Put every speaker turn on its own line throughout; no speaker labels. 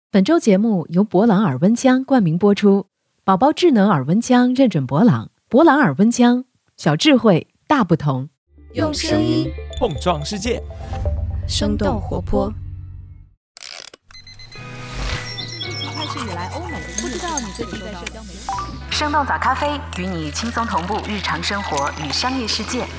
本周节目由博朗耳温枪冠名播出，宝宝智能耳温枪认准博朗，博朗耳温枪，小智慧大不同，
用声音
碰撞世界，
生动活泼。
开始以来，欧美不知道你最近在社交媒体。
生动早咖啡与你轻松同步日常生活与商业世界。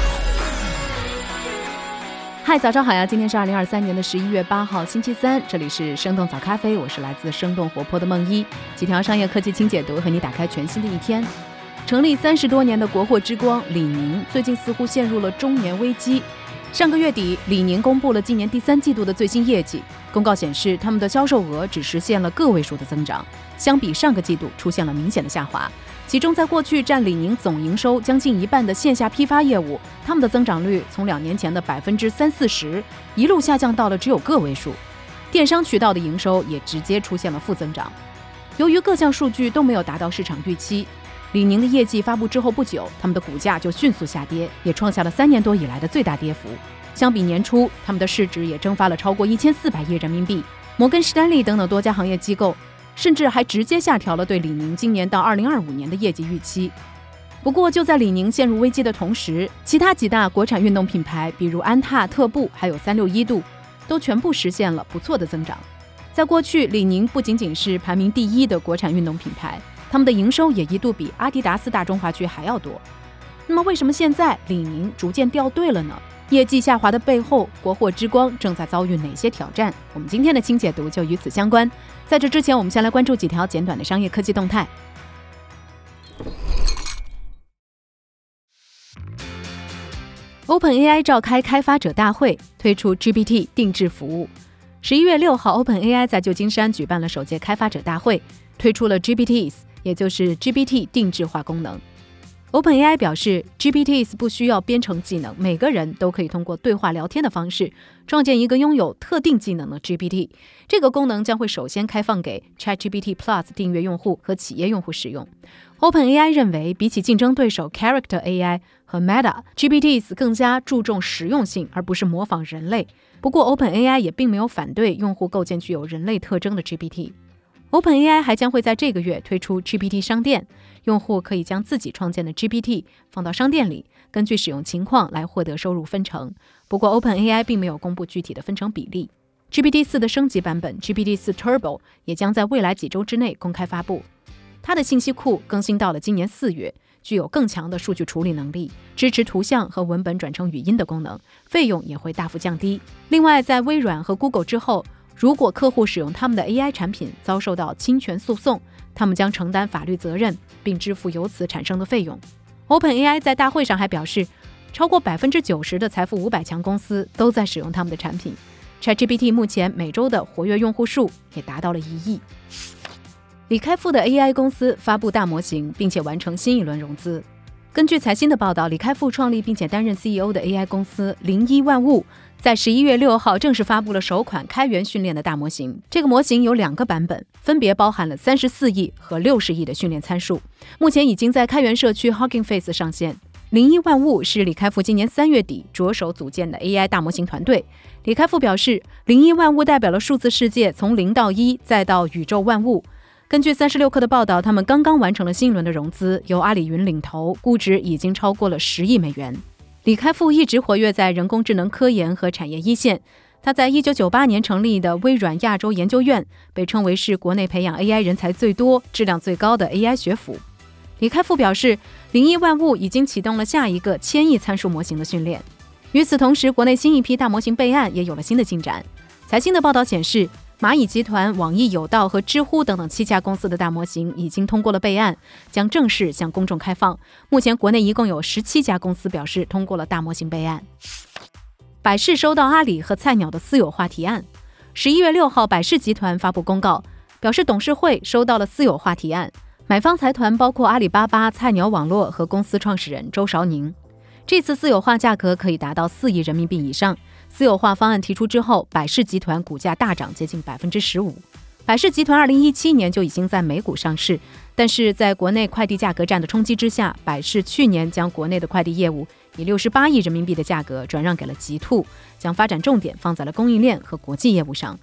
嗨，早上好呀！今天是2023年的11月8号，星期三，这里是生动早咖啡，我是来自生动活泼的梦一，几条商业科技轻解读，和你打开全新的一天。成立30多年的国货之光李宁，最近似乎陷入了中年危机。上个月底，李宁公布了今年第3季度的最新业绩，公告显示，他们的销售额只实现了个位数的增长，相比上个季度出现了明显的下滑。其中在过去占李宁总营收将近一半的线下批发业务，他们的增长率从2年前的30-40%一路下降到了只有个位数，电商渠道的营收也直接出现了负增长。由于各项数据都没有达到市场预期，李宁的业绩发布之后不久，他们的股价就迅速下跌，也创下了3年多以来的最大跌幅。相比年初，他们的市值也蒸发了超过1400亿人民币。摩根士丹利等等多家行业机构甚至还直接下调了对李宁今年到2025年的业绩预期。不过就在李宁陷入危机的同时，其他几大国产运动品牌，比如安踏、特步还有361度，都全部实现了不错的增长。在过去，李宁不仅仅是排名第1的国产运动品牌，他们的营收也一度比阿迪达斯大中华区还要多。那么为什么现在李宁逐渐掉队了呢？业绩下滑的背后，国货之光正在遭遇哪些挑战？我们今天的轻解读就与此相关。在这之前，我们先来关注几条简短的商业科技动态。OpenAI 召开开发者大会，推出 GPT 定制服务。11月6号 ，OpenAI 在旧金山举办了首届开发者大会，推出了 GPTs， 也就是 GPT 定制化功能。OpenAI 表示 GPTs 不需要编程技能，每个人都可以通过对话聊天的方式创建一个拥有特定技能的 GPT。 这个功能将会首先开放给 ChatGPT Plus 订阅用户和企业用户使用。 OpenAI 认为，比起竞争对手 Character AI 和 Meta， GPTs 更加注重实用性，而不是模仿人类。不过 OpenAI 也并没有反对用户构建具有人类特征的 GPT。OpenAI 还将会在这个月推出 GPT 商店，用户可以将自己创建的 GPT 放到商店里，根据使用情况来获得收入分成。不过 OpenAI 并没有公布具体的分成比例。GPT-4 的升级版本 GPT-4 Turbo 也将在未来几周之内公开发布。它的信息库更新到了今年4月，具有更强的数据处理能力，支持图像和文本转成语音的功能，费用也会大幅降低。另外，在微软和 Google 之后，如果客户使用他们的 AI 产品遭受到侵权诉讼，他们将承担法律责任，并支付由此产生的费用。OpenAI 在大会上还表示，超过 90% 的财富500强公司都在使用他们的产品。ChatGPT 目前每周的活跃用户数也达到了1亿。李开复的 AI 公司发布大模型，并且完成新一轮融资。根据财新的报道，李开复创立并且担任 CEO 的 AI 公司01万物在11月6号正式发布了首款开源训练的大模型。这个模型有2个版本，分别包含了34亿和60亿的训练参数，目前已经在开源社区 Hugging Face 上线。01万物是李开复今年3月底着手组建的 AI 大模型团队。李开复表示，01万物代表了数字世界从0到1，再到宇宙万物。根据36氪的报道，他们刚刚完成了新一轮的融资，由阿里云领投，估值已经超过了10亿美元。李开复一直活跃在人工智能科研和产业一线。他在1998年成立的微软亚洲研究院，被称为是国内培养 AI 人才最多、质量最高的 AI 学府。李开复表示，01万物已经启动了下一个1000亿参数模型的训练。与此同时，国内新一批大模型备案也有了新的进展。财新的报道显示，蚂蚁集团、网易有道和知乎等等7家公司的大模型已经通过了备案，将正式向公众开放。目前国内一共有17家公司表示通过了大模型备案。百世收到阿里和菜鸟的私有化提案。11月6号，百世集团发布公告，表示董事会收到了私有化提案，买方财团包括阿里巴巴、菜鸟网络和公司创始人周韶宁。这次私有化价格可以达到4亿人民币以上。私有化方案提出之后，百世集团股价大涨接近 15%。百世集团2017年就已经在美股上市，但是在国内快递价格战的冲击之下，百世去年将国内的快递业务以68亿人民币的价格转让给了极兔，将发展重点放在了供应链和国际业务上。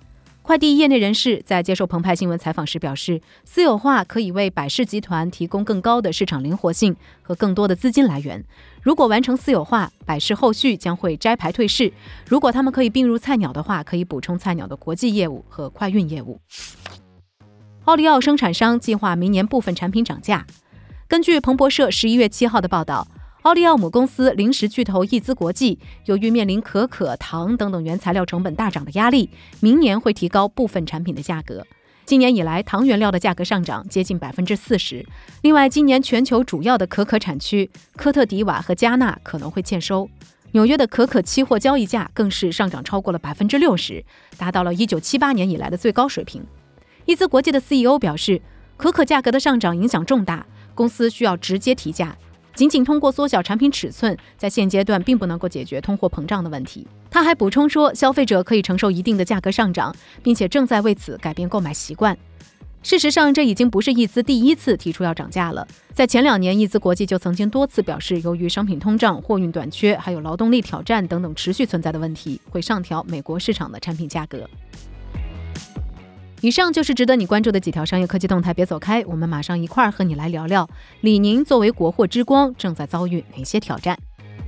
快递业内人士在接受澎湃新闻采访时表示，私有化可以为百世集团提供更高的市场灵活性和更多的资金来源。如果完成私有化，百世后续将会摘牌退市。如果他们可以并入菜鸟的话，可以补充菜鸟的国际业务和快运业务。奥利奥生产商计划明年部分产品涨价。根据彭博社11月7号的报道，奥利奥母公司零食巨头益滋国际由于面临可可、糖等等原材料成本大涨的压力，明年会提高部分产品的价格。今年以来，糖原料的价格上涨接近40%。另外，今年全球主要的可可产区科特迪瓦和加纳可能会欠收。纽约的可可期货交易价更是上涨超过了60%，达到了1978年以来的最高水平。益滋国际的 CEO 表示，可可价格的上涨影响重大，公司需要直接提价。仅仅通过缩小产品尺寸，在现阶段并不能够解决通货膨胀的问题。他还补充说，消费者可以承受一定的价格上涨，并且正在为此改变购买习惯。事实上，这已经不是益滋第一次提出要涨价了。在前2年，益滋国际就曾经多次表示，由于商品通胀、货运短缺，还有劳动力挑战等等持续存在的问题，会上调美国市场的产品价格。以上就是值得你关注的几条商业科技动态，别走开，我们马上一块儿和你来聊聊李宁作为国货之光正在遭遇哪些挑战。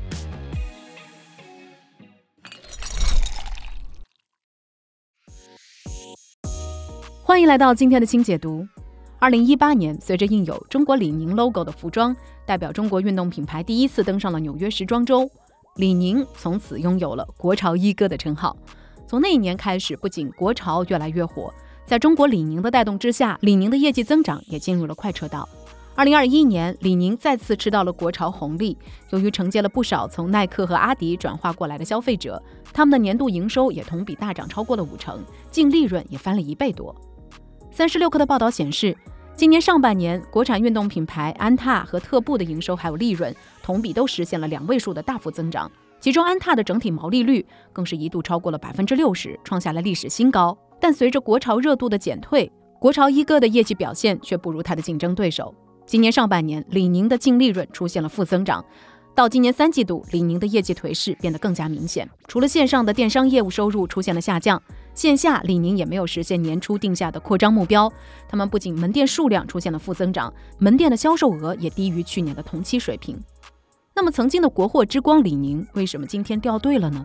欢迎来到今天的轻解读。2018年，随着印有中国李宁 logo 的服装代表中国运动品牌第一次登上了纽约时装周，李宁从此拥有了国潮一哥的称号。从那一年开始，不仅国潮越来越火，在中国李宁的带动之下，李宁的业绩增长也进入了快车道。2021年，李宁再次吃到了国潮红利，由于承接了不少从耐克和阿迪转化过来的消费者，他们的年度营收也同比大涨超过了50%，净利润也翻了1倍多。36氪的报道显示，今年上半年，国产运动品牌安踏和特步的营收还有利润同比都实现了2位数的大幅增长，其中安踏的整体毛利率更是一度超过了60%，创下了历史新高。但随着国潮热度的减退，国潮一哥的业绩表现却不如他的竞争对手。今年上半年，李宁的净利润出现了负增长，到今年3季度，李宁的业绩颓势变得更加明显。除了线上的电商业务收入出现了下降，线下李宁也没有实现年初定下的扩张目标。他们不仅门店数量出现了负增长，门店的销售额也低于去年的同期水平。那么曾经的国货之光李宁，为什么今天掉队了呢？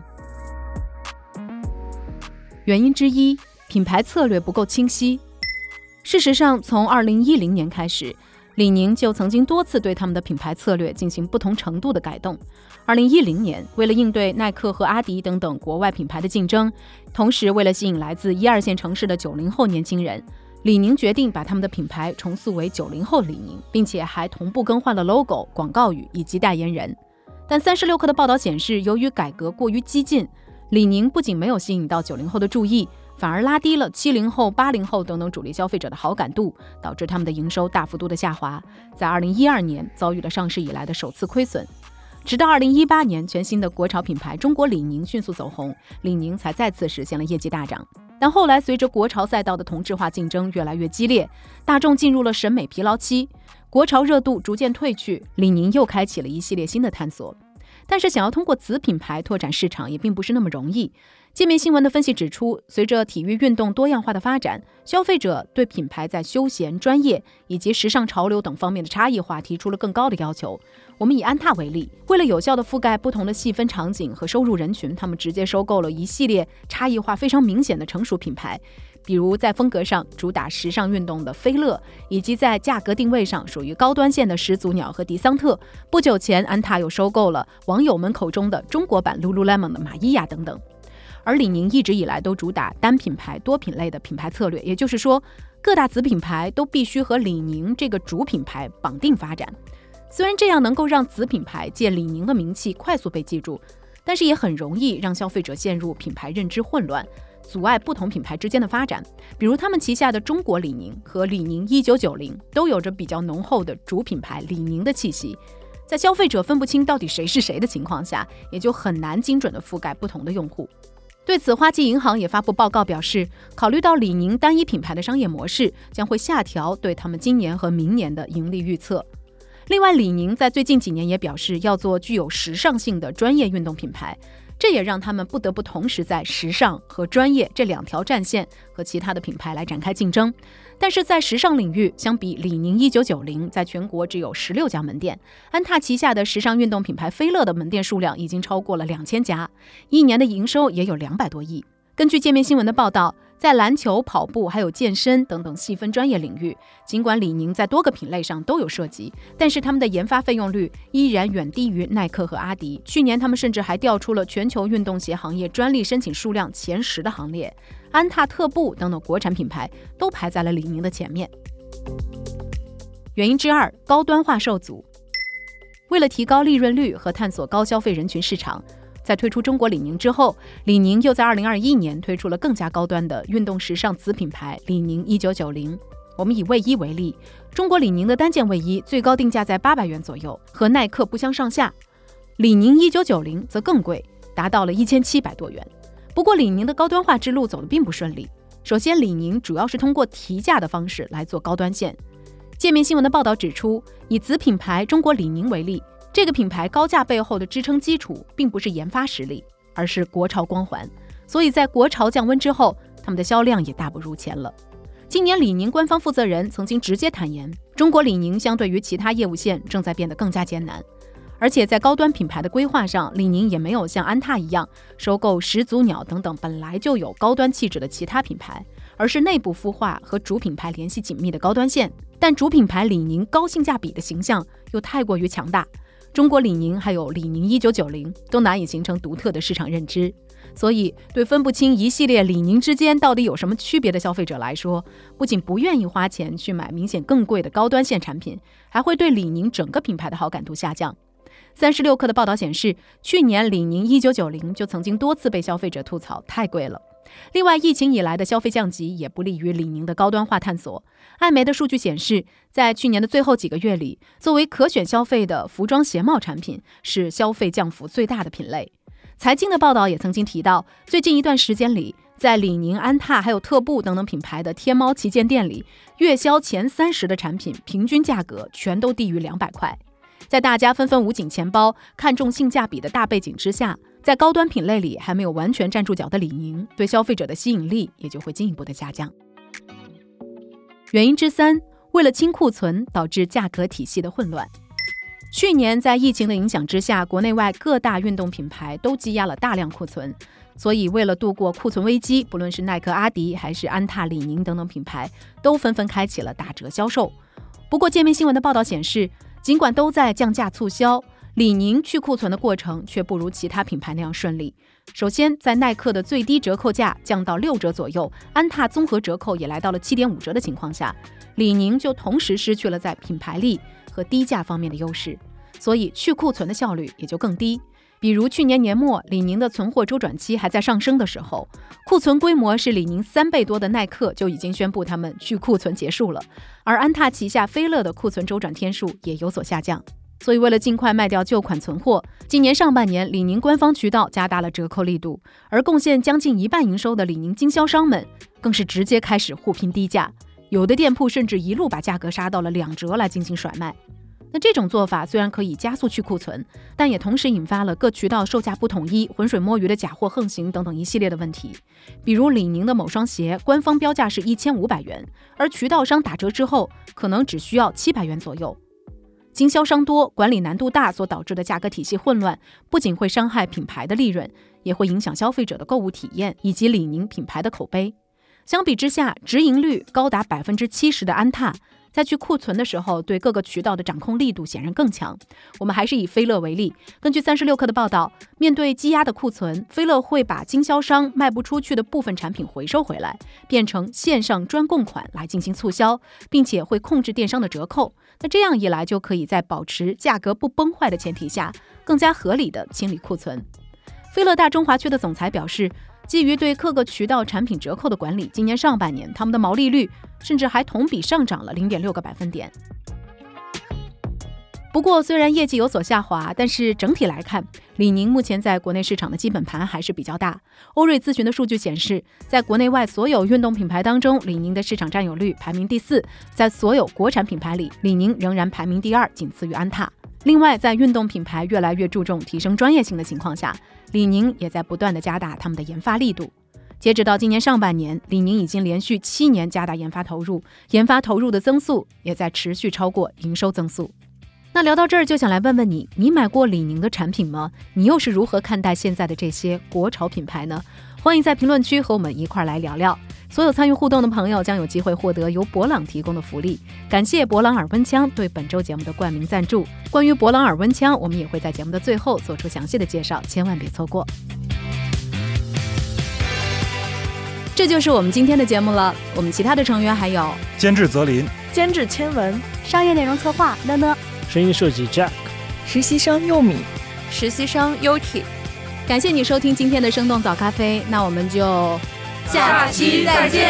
原因之一，品牌策略不够清晰。事实上，从2010年开始，李宁就曾经多次对他们的品牌策略进行不同程度的改动。2010年，为了应对耐克和阿迪等等国外品牌的竞争，同时为了吸引来自1、2线城市的90后年轻人，李宁决定把他们的品牌重塑为90后李宁，并且还同步更换了 logo、广告语以及代言人。但36氪的报道显示，由于改革过于激进，李宁不仅没有吸引到90后的注意，反而拉低了70后、80后等等主力消费者的好感度，导致他们的营收大幅度的下滑，在2012年遭遇了上市以来的首次亏损。直到2018年，全新的国潮品牌中国李宁迅速走红，李宁才再次实现了业绩大涨。但后来随着国潮赛道的同质化竞争越来越激烈，大众进入了审美疲劳期，国潮热度逐渐退去，李宁又开启了一系列新的探索。但是想要通过子品牌拓展市场也并不是那么容易。界面新闻的分析指出，随着体育运动多样化的发展，消费者对品牌在休闲、专业以及时尚潮流等方面的差异化提出了更高的要求。我们以安踏为例，为了有效地覆盖不同的细分场景和收入人群，他们直接收购了一系列差异化非常明显的成熟品牌，比如在风格上主打时尚运动的飞乐，以及在价格定位上属于高端线的始祖鸟和迪桑特。不久前，安踏又收购了网友们口中的中国版 Lululemon 的玛伊亚等等。而李宁一直以来都主打单品牌多品类的品牌策略，也就是说，各大子品牌都必须和李宁这个主品牌绑定发展。虽然这样能够让子品牌借李宁的名气快速被记住，但是也很容易让消费者陷入品牌认知混乱，阻碍不同品牌之间的发展。比如他们旗下的中国李宁和李宁1990都有着比较浓厚的主品牌李宁的气息，在消费者分不清到底谁是谁的情况下，也就很难精准地覆盖不同的用户。对此，花旗银行也发布报告表示，考虑到李宁单一品牌的商业模式，将会下调对他们今年和明年的盈利预测。另外，李宁在最近几年也表示要做具有时尚性的专业运动品牌， 这也让他们不得不同时在时尚和专业这2条战线和其他的品牌来展开竞争。但是在时尚领域，相比李宁1990在全国只有16家门店，安踏旗下的时尚运动品牌飞乐的门店数量已经超过了2000家，1年的营收也有200多亿。根据界面新闻的报道，在篮球、跑步还有健身等等细分专业领域，尽管李宁在多个品类上都有涉及，但是他们的研发费用率依然远低于耐克和阿迪。去年他们甚至还调出了全球运动鞋行业专利申请数量前10的行列，安踏、特步等等国产品牌都排在了李宁的前面。原因之2，高端化受阻。为了提高利润率和探索高消费人群市场，在推出中国李宁之后，李宁又在2021年推出了更加高端的运动时尚子品牌李宁1990。我们以卫衣为例，中国李宁的单件卫衣最高定价在800元左右，和耐克不相上下。李宁1990则更贵，达到了1700多元。不过李宁的高端化之路走得并不顺利。首先，李宁主要是通过提价的方式来做高端线。界面新闻的报道指出，以子品牌中国李宁为例，这个品牌高价背后的支撑基础并不是研发实力，而是国潮光环。所以在国潮降温之后，他们的销量也大不如前了。今年李宁官方负责人曾经直接坦言，中国李宁相对于其他业务线正在变得更加艰难。而且在高端品牌的规划上，李宁也没有像安踏一样收购始祖鸟等等本来就有高端气质的其他品牌，而是内部孵化和主品牌联系紧密的高端线。但主品牌李宁高性价比的形象又太过于强大，中国李宁还有李宁1990都难以形成独特的市场认知。所以对分不清一系列李宁之间到底有什么区别的消费者来说，不仅不愿意花钱去买明显更贵的高端线产品，还会对李宁整个品牌的好感度下降。36氪的报道显示，去年李宁1990就曾经多次被消费者吐槽太贵了。另外，疫情以来的消费降级也不利于李宁的高端化探索。艾媒的数据显示，在去年的最后几个月里，作为可选消费的服装鞋帽产品是消费降幅最大的品类。财经的报道也曾经提到，最近一段时间里，在李宁、安踏还有特步等等品牌的天猫旗舰店里，月销前30的产品平均价格全都低于200块。在大家纷纷捂紧钱包、看重性价比的大背景之下，在高端品类里还没有完全站住脚的李宁，对消费者的吸引力也就会进一步的下降。原因之3，为了清库存导致价格体系的混乱。去年在疫情的影响之下，国内外各大运动品牌都积压了大量库存，所以为了度过库存危机，不论是耐克、阿迪还是安踏、李宁等等品牌，都纷纷开启了打折销售。不过界面新闻的报道显示，尽管都在降价促销，李宁去库存的过程却不如其他品牌那样顺利。首先，在耐克的最低折扣价降到6折左右，安踏综合折扣也来到了7.5折的情况下，李宁就同时失去了在品牌力和低价方面的优势，所以去库存的效率也就更低。比如去年年末，李宁的存货周转期还在上升的时候，库存规模是李宁3倍多的耐克就已经宣布他们去库存结束了，而安踏旗下飞乐的库存周转天数也有所下降。所以为了尽快卖掉旧款存货，今年上半年李宁官方渠道加大了折扣力度，而贡献将近1半营收的李宁经销商们更是直接开始互拼低价，有的店铺甚至一路把价格杀到了2折来进行甩卖。那这种做法虽然可以加速去库存，但也同时引发了各渠道售价不统一、浑水摸鱼的假货横行等等一系列的问题。比如李宁的某双鞋官方标价是1500元，而渠道商打折之后可能只需要700元左右。经销商多、管理难度大所导致的价格体系混乱，不仅会伤害品牌的利润，也会影响消费者的购物体验以及李宁品牌的口碑。相比之下，直营率高达 70% 的安踏在去库存的时候，对各个渠道的掌控力度显然更强。我们还是以飞乐为例，根据36氪的报道，面对积压的库存，飞乐会把经销商卖不出去的部分产品回收回来，变成线上专供款来进行促销，并且会控制电商的折扣。那这样一来，就可以在保持价格不崩坏的前提下，更加合理的清理库存。飞乐大中华区的总裁表示，基于对各个渠道产品折扣的管理，今年上半年他们的毛利率甚至还同比上涨了 0.6个百分点。 不过虽然业绩有所下滑，但是整体来看，李宁目前在国内市场的基本盘还是比较大。欧瑞咨询的数据显示，在国内外所有运动品牌当中，李宁的市场占有率排名第4，在所有国产品牌里，李宁仍然排名第2，仅次于安踏。另外，在运动品牌越来越注重提升专业性的情况下，李宁也在不断地加大他们的研发力度。截止到今年上半年，李宁已经连续7年加大研发投入，研发投入的增速也在持续超过营收增速。那聊到这儿，就想来问问你，你买过李宁的产品吗？你又是如何看待现在的这些国潮品牌呢？欢迎在评论区和我们一块来聊聊。所有参与互动的朋友将有机会获得由博朗提供的福利。感谢博朗耳温枪对本周节目的冠名赞助。关于博朗耳温枪，我们也会在节目的最后做出详细的介绍，千万别错过。这就是我们今天的节目了。我们其他的成员还有
监制泽林，
监制千文，
商业内容策划乐乐，
声音设计 Jack，
实习生柚米，
实习生 Yuki。
感谢你收听今天的生动早咖啡，那我们就
下期再见。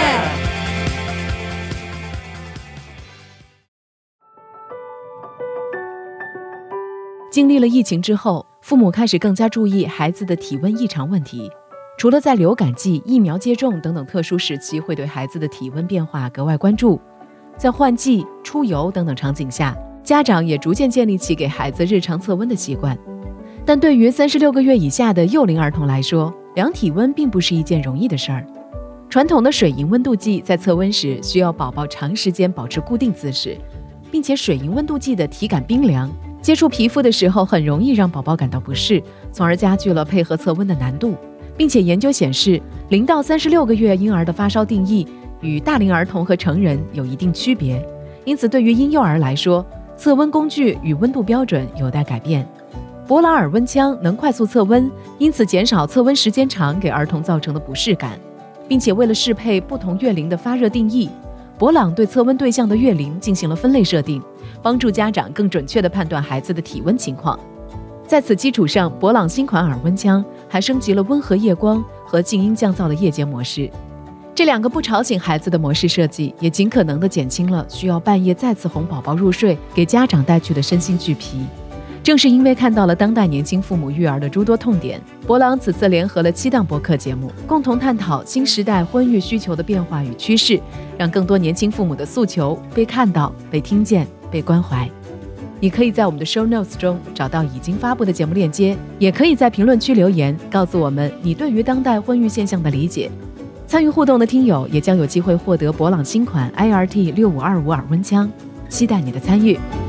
经历了疫情之后，父母开始更加注意孩子的体温异常问题。除了在流感季、疫苗接种等等特殊时期会对孩子的体温变化格外关注，在换季、出游等等场景下，家长也逐渐建立起给孩子日常测温的习惯。但对于36个月以下的幼龄儿童来说，量体温并不是一件容易的事儿。传统的水银温度计在测温时需要宝宝长时间保持固定姿势，并且水银温度计的体感冰凉，接触皮肤的时候很容易让宝宝感到不适，从而加剧了配合测温的难度。并且研究显示，0到36个月婴儿的发烧定义与大龄儿童和成人有一定区别，因此对于婴幼儿来说，测温工具与温度标准有待改变。博朗耳温枪能快速测温，因此减少测温时间长给儿童造成的不适感，并且为了适配不同月龄的发热定义，博朗对测温对象的月龄进行了分类设定，帮助家长更准确地判断孩子的体温情况。在此基础上，博朗新款耳温枪还升级了温和夜光和静音降噪的夜间模式。这2个不吵醒孩子的模式设计，也尽可能地减轻了需要半夜再次哄宝宝入睡给家长带去的身心俱疲。正是因为看到了当代年轻父母育儿的诸多痛点，博朗此次联合了7档播客节目，共同探讨新时代婚育需求的变化与趋势，让更多年轻父母的诉求被看到、被听见、被关怀。你可以在我们的 show notes 中找到已经发布的节目链接，也可以在评论区留言告诉我们你对于当代婚育现象的理解。参与互动的听友也将有机会获得博朗新款 IRT 6525耳温枪，期待你的参与。